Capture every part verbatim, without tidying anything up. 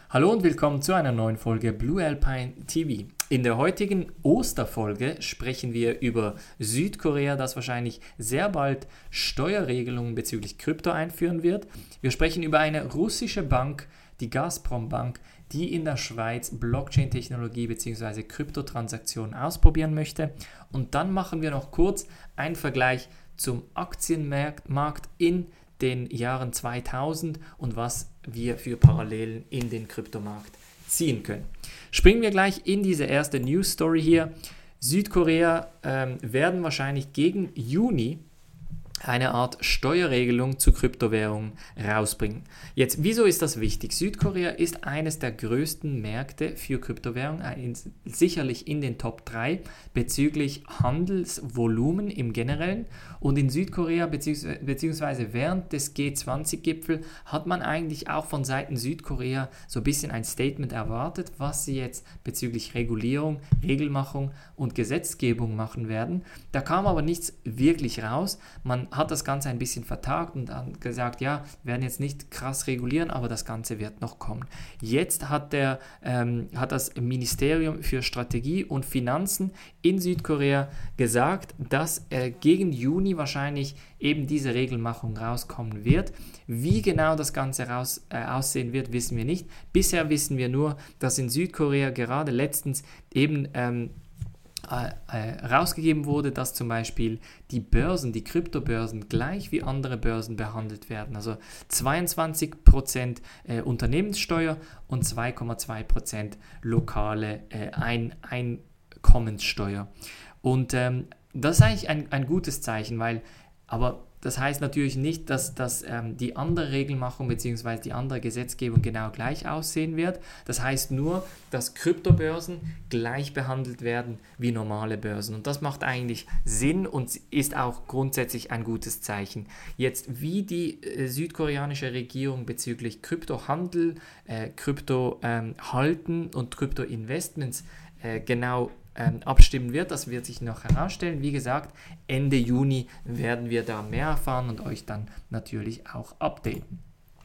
Hallo und willkommen zu einer neuen Folge Blue Alpine T V. In der heutigen Osterfolge sprechen wir über Südkorea, das wahrscheinlich sehr bald Steuerregelungen bezüglich Krypto einführen wird. Wir sprechen über eine russische Bank, die Gazprom Bank, die in der Schweiz Blockchain-Technologie bzw. Kryptotransaktionen ausprobieren möchte. Und dann machen wir noch kurz einen Vergleich zum Aktienmarkt in den Jahren zweitausend und was wir für Parallelen in den Kryptomarkt ziehen können. Springen wir gleich in diese erste News Story hier. Südkorea ähm, werden wahrscheinlich gegen Juni eine Art Steuerregelung zu Kryptowährungen rausbringen. Jetzt, wieso ist das wichtig? Südkorea ist eines der größten Märkte für Kryptowährungen, sicherlich in den Top drei bezüglich Handelsvolumen im Generellen. Und in Südkorea beziehungsweise, beziehungsweise während des G zwanzig Gipfel hat man eigentlich auch von Seiten Südkorea so ein bisschen ein Statement erwartet, was sie jetzt bezüglich Regulierung, Regelmachung und Gesetzgebung machen werden. Da kam aber nichts wirklich raus. Man hat das Ganze ein bisschen vertagt und dann gesagt, ja, wir werden jetzt nicht krass regulieren, aber das Ganze wird noch kommen. Jetzt hat, der, ähm, hat das Ministerium für Strategie und Finanzen in Südkorea gesagt, dass äh, gegen Juni wahrscheinlich eben diese Regelmachung rauskommen wird. Wie genau das Ganze raus, äh, aussehen wird, wissen wir nicht. Bisher wissen wir nur, dass in Südkorea gerade letztens eben ähm, Äh, äh, rausgegeben wurde, dass zum Beispiel die Börsen, die Kryptobörsen gleich wie andere Börsen behandelt werden. Also zweiundzwanzig Prozent äh, Unternehmenssteuer und zwei Komma zwei Prozent lokale äh, Ein- Einkommenssteuer. Und ähm, das ist eigentlich ein, ein gutes Zeichen, weil, aber das heißt natürlich nicht, dass, dass ähm, die andere Regelmachung bzw. die andere Gesetzgebung genau gleich aussehen wird. Das heißt nur, dass Kryptobörsen gleich behandelt werden wie normale Börsen. Und das macht eigentlich Sinn und ist auch grundsätzlich ein gutes Zeichen. Jetzt, wie die äh, südkoreanische Regierung bezüglich Kryptohandel, äh, Kryptohalten ähm, und Kryptoinvestments äh, genau Ähm, abstimmen wird, das wird sich noch herausstellen. Wie gesagt, Ende Juni werden wir da mehr erfahren und euch dann natürlich auch updaten.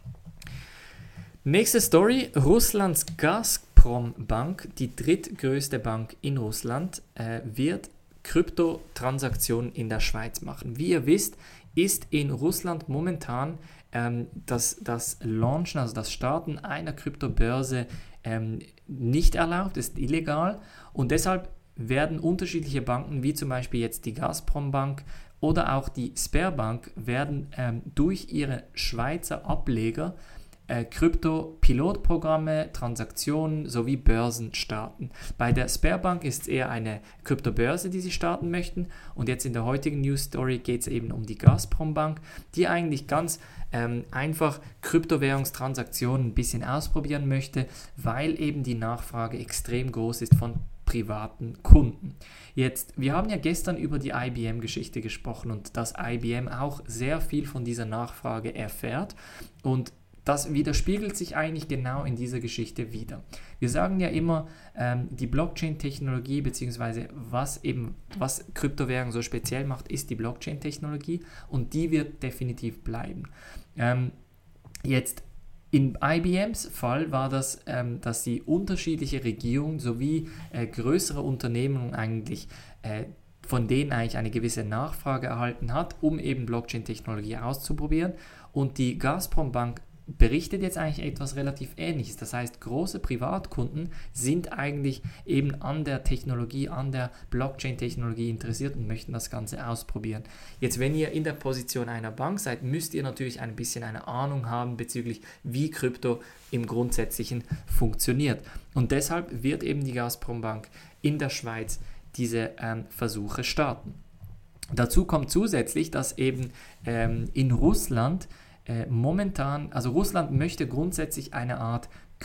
Nächste Story, Russlands Gazprom Bank, die drittgrößte Bank in Russland, äh, wird Kryptotransaktionen in der Schweiz machen. Wie ihr wisst, ist in Russland momentan ähm, das, das Launchen, also das Starten einer Kryptobörse ähm, nicht erlaubt, ist illegal und deshalb werden unterschiedliche Banken, wie zum Beispiel jetzt die Gazprom Bank oder auch die Sberbank, werden ähm, durch ihre Schweizer Ableger äh, Krypto-Pilotprogramme, Transaktionen sowie Börsen starten. Bei der Sberbank ist es eher eine Kryptobörse, die sie starten möchten und jetzt in der heutigen News Story geht es eben um die Gazprom Bank, die eigentlich ganz ähm, einfach Kryptowährungstransaktionen ein bisschen ausprobieren möchte, weil eben die Nachfrage extrem groß ist von privaten Kunden. Jetzt, wir haben ja gestern über die I B M-Geschichte gesprochen und dass I B M auch sehr viel von dieser Nachfrage erfährt und das widerspiegelt sich eigentlich genau in dieser Geschichte wieder. Wir sagen ja immer, ähm, die Blockchain-Technologie bzw. was eben, was Kryptowährungen so speziell macht, ist die Blockchain-Technologie und die wird definitiv bleiben. Ähm, jetzt In I B Ms Fall war das, ähm, dass die unterschiedliche Regierungen sowie äh, größere Unternehmen eigentlich, äh, von denen eigentlich eine gewisse Nachfrage erhalten hat, um eben Blockchain-Technologie auszuprobieren. Und die Gazprom Bank berichtet jetzt eigentlich etwas relativ Ähnliches. Das heißt, große Privatkunden sind eigentlich eben an der Technologie, an der Blockchain-Technologie interessiert und möchten das Ganze ausprobieren. Jetzt, wenn ihr in der Position einer Bank seid, müsst ihr natürlich ein bisschen eine Ahnung haben bezüglich, wie Krypto im Grundsätzlichen funktioniert. Und deshalb wird eben die Gazprom Bank in der Schweiz diese ähm, Versuche starten. Dazu kommt zusätzlich, dass eben ähm, in Russland Äh, momentan, also Russland möchte grundsätzlich eine Art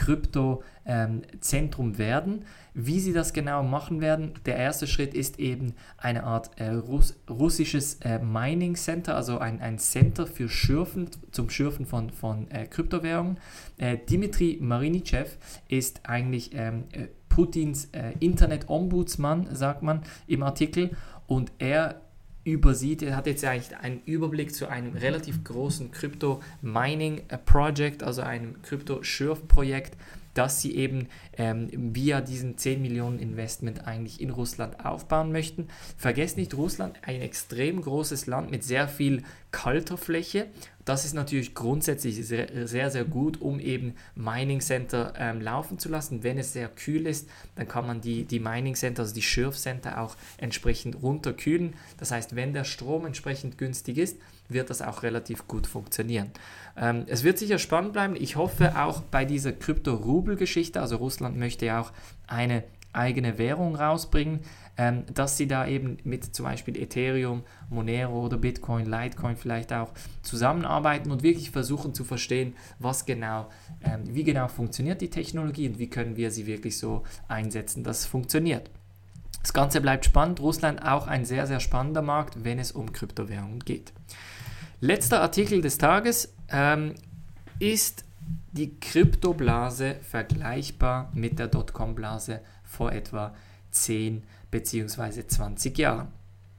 Kryptozentrum ähm, werden. Wie sie das genau machen werden, der erste Schritt ist eben eine Art äh, Russ- russisches äh, Mining Center, also ein, ein Center für Schürfen, zum Schürfen von, von äh, Kryptowährungen. Äh, Dmitri Marinichev ist eigentlich ähm, äh, Putins äh, Internet-Ombudsmann, sagt man im Artikel, und er übersieht, er hat jetzt eigentlich einen Überblick zu einem relativ großen Crypto-Mining-Project, also einem Crypto-Schürfprojekt dass sie eben ähm, via diesen zehn Millionen Investment eigentlich in Russland aufbauen möchten. Vergesst nicht, Russland, ein extrem großes Land mit sehr viel kalter Fläche. Das ist natürlich grundsätzlich sehr, sehr, sehr gut, um eben Mining Center ähm, laufen zu lassen. Wenn es sehr kühl ist, dann kann man die, die Mining Center, also die Schürf Center auch entsprechend runterkühlen. Das heißt, wenn der Strom entsprechend günstig ist, wird das auch relativ gut funktionieren. Ähm, es wird sicher spannend bleiben. Ich hoffe auch bei dieser Krypto-Rubel-Geschichte, also Russland möchte ja auch eine eigene Währung rausbringen, ähm, dass sie da eben mit zum Beispiel Ethereum, Monero oder Bitcoin, Litecoin vielleicht auch zusammenarbeiten und wirklich versuchen zu verstehen, was genau, ähm, wie genau funktioniert die Technologie und wie können wir sie wirklich so einsetzen, dass es funktioniert. Das Ganze bleibt spannend. Russland auch ein sehr, sehr spannender Markt, wenn es um Kryptowährungen geht. Letzter Artikel des Tages ähm, ist die Kryptoblase vergleichbar mit der Dotcom-Blase vor etwa zehn bzw. zwanzig Jahren.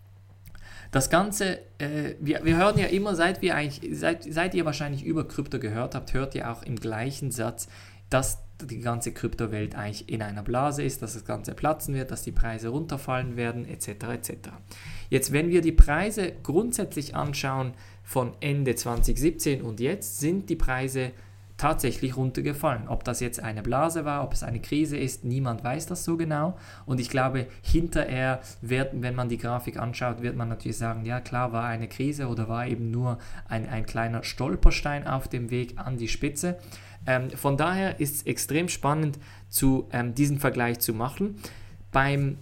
Das Ganze, äh, wir, wir hören ja immer, seit, wir eigentlich, seit, seit ihr wahrscheinlich über Krypto gehört habt, hört ihr auch im gleichen Satz, dass die ganze Kryptowelt eigentlich in einer Blase ist, dass das Ganze platzen wird, dass die Preise runterfallen werden, et cetera et cetera. Jetzt, wenn wir die Preise grundsätzlich anschauen von Ende zwanzig siebzehn und jetzt, sind die Preise tatsächlich runtergefallen. Ob das jetzt eine Blase war, ob es eine Krise ist, niemand weiß das so genau. Und ich glaube, hinterher, wird, wenn man die Grafik anschaut, wird man natürlich sagen, ja klar, war eine Krise oder war eben nur ein, ein kleiner Stolperstein auf dem Weg an die Spitze. Ähm, von daher ist es extrem spannend, zu, ähm, diesen Vergleich zu machen. Beim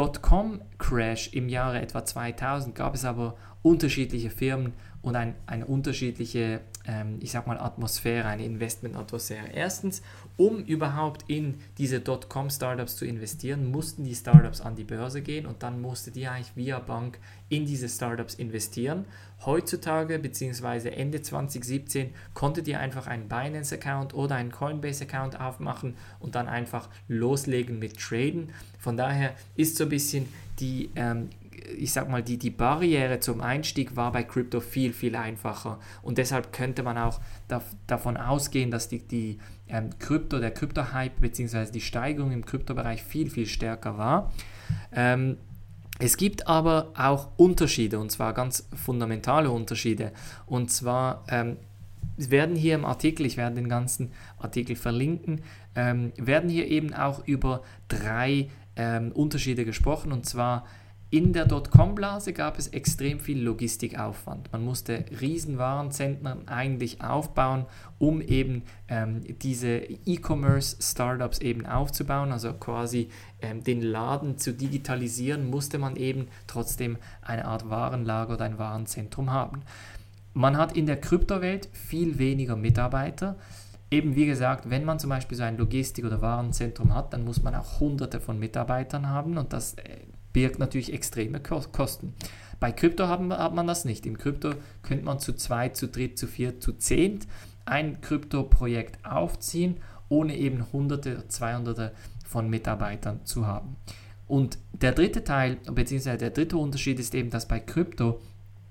Dotcom-Crash im Jahre etwa zweitausend gab es aber unterschiedliche Firmen und ein, eine unterschiedliche, ähm, ich sag mal, Atmosphäre, eine Investment-Atmosphäre. Erstens, um überhaupt in diese Dotcom-Startups zu investieren, mussten die Startups an die Börse gehen und dann musste die eigentlich via Bank in diese Startups investieren. Heutzutage, beziehungsweise Ende zwanzig siebzehn, konntet ihr einfach einen Binance-Account oder einen Coinbase-Account aufmachen und dann einfach loslegen mit Traden. Von daher ist so ein bisschen die ähm, ich sag mal, die, die Barriere zum Einstieg war bei Krypto viel, viel einfacher und deshalb könnte man auch da, davon ausgehen, dass die, die ähm, Krypto, der Krypto-Hype bzw. die Steigerung im Kryptobereich viel, viel stärker war. Ähm, es gibt aber auch Unterschiede und zwar ganz fundamentale Unterschiede und zwar ähm, werden hier im Artikel, ich werde den ganzen Artikel verlinken, ähm, werden hier eben auch über drei ähm, Unterschiede gesprochen und zwar in der Dotcom-Blase gab es extrem viel Logistikaufwand. Man musste riesen Warenzentren eigentlich aufbauen, um eben ähm, diese E-Commerce-Startups eben aufzubauen. Also quasi ähm, den Laden zu digitalisieren, musste man eben trotzdem eine Art Warenlager oder ein Warenzentrum haben. Man hat in der Kryptowelt viel weniger Mitarbeiter. Eben wie gesagt, wenn man zum Beispiel so ein Logistik- oder Warenzentrum hat, dann muss man auch hunderte von Mitarbeitern haben und das äh, birgt natürlich extreme Kosten. Bei Krypto haben, hat man das nicht. Im Krypto könnte man zu zweit, zu dritt, zu viert, zu zehnt ein Krypto-Projekt aufziehen, ohne eben hunderte, zweihunderte von Mitarbeitern zu haben. Und der dritte Teil, beziehungsweise der dritte Unterschied ist eben, dass bei Krypto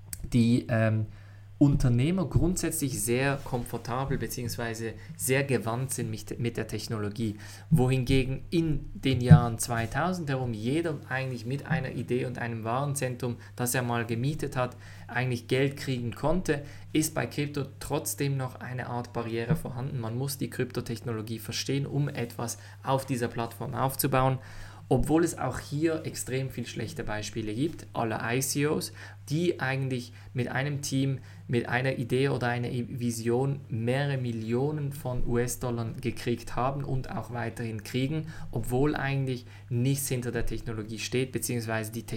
die ähm, Unternehmer grundsätzlich sehr komfortabel bzw. sehr gewandt sind mit, mit der Technologie, wohingegen in den Jahren zweitausend herum jeder eigentlich mit einer Idee und einem Warenzentrum, das er mal gemietet hat, eigentlich Geld kriegen konnte, ist bei Krypto trotzdem noch eine Art Barriere vorhanden. Man muss die Kryptotechnologie verstehen, um etwas auf dieser Plattform aufzubauen. Obwohl es auch hier extrem viel schlechte Beispiele gibt, aller I C Os, die eigentlich mit einem Team, mit einer Idee oder einer Vision mehrere Millionen von U S-Dollar gekriegt haben und auch weiterhin kriegen, obwohl eigentlich nichts hinter der Technologie steht, beziehungsweise die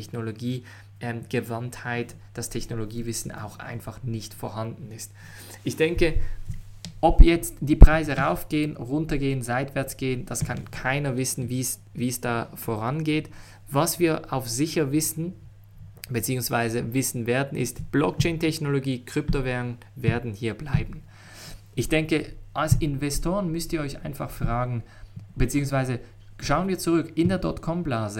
Technologiegewandtheit, das Technologiewissen auch einfach nicht vorhanden ist. Ich denke, ob jetzt die Preise raufgehen, runtergehen, seitwärts gehen, das kann keiner wissen, wie es wie es da vorangeht. Was wir auf sicher wissen, beziehungsweise wissen werden, ist, Blockchain-Technologie, Kryptowährungen werden hier bleiben. Ich denke, als Investoren müsst ihr euch einfach fragen, beziehungsweise schauen wir zurück in der Dotcom-Blase,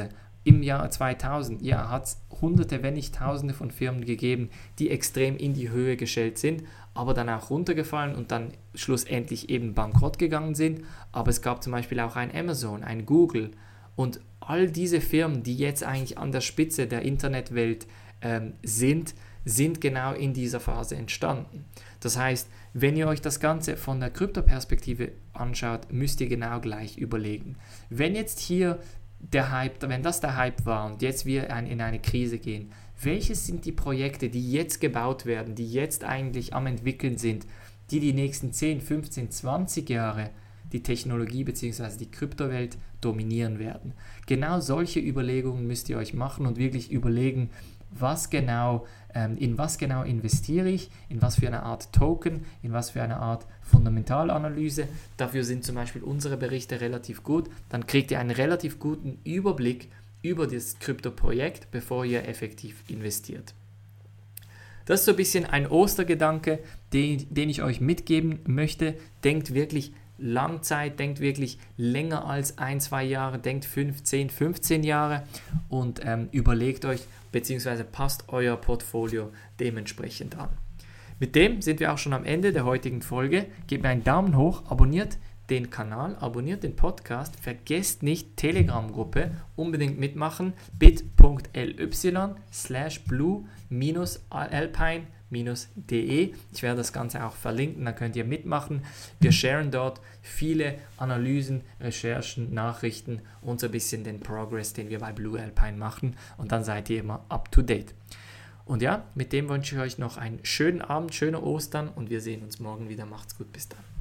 im Jahr zweitausend, ja, hat es hunderte, wenn nicht tausende von Firmen gegeben, die extrem in die Höhe geschellt sind, aber dann auch runtergefallen und dann schlussendlich eben bankrott gegangen sind. Aber es gab zum Beispiel auch ein Amazon, ein Google und all diese Firmen, die jetzt eigentlich an der Spitze der Internetwelt ähm, sind, sind genau in dieser Phase entstanden. Das heißt, wenn ihr euch das Ganze von der Krypto-Perspektive anschaut, müsst ihr genau gleich überlegen. Wenn jetzt hier der Hype, wenn das der Hype war und jetzt wir in eine Krise gehen, welches sind die Projekte, die jetzt gebaut werden, die jetzt eigentlich am entwickeln sind, die die nächsten zehn, fünfzehn, zwanzig Jahre die Technologie bzw. die Kryptowelt dominieren werden? Genau solche Überlegungen müsst ihr euch machen und wirklich überlegen, was genau, ähm, in was genau investiere ich, in was für eine Art Token, in was für eine Art Fundamentalanalyse. Dafür sind zum Beispiel unsere Berichte relativ gut. Dann kriegt ihr einen relativ guten Überblick über das Krypto-Projekt, bevor ihr effektiv investiert. Das ist so ein bisschen ein Ostergedanke, den, den ich euch mitgeben möchte. Denkt wirklich Langzeit, denkt wirklich länger als ein, zwei Jahre, denkt fünf, zehn, fünfzehn Jahre und ähm, überlegt euch bzw. passt euer Portfolio dementsprechend an. Mit dem sind wir auch schon am Ende der heutigen Folge. Gebt mir einen Daumen hoch, abonniert den Kanal, abonniert den Podcast, vergesst nicht Telegram-Gruppe, unbedingt mitmachen, bit.ly slash blue minus alpine minus de. Ich werde das Ganze auch verlinken, dann könnt ihr mitmachen. Wir sharen dort viele Analysen, Recherchen, Nachrichten und so ein bisschen den Progress, den wir bei Blue Alpine machen und dann seid ihr immer up to date. Und ja, mit dem wünsche ich euch noch einen schönen Abend, schöne Ostern und wir sehen uns morgen wieder. Macht's gut, bis dann.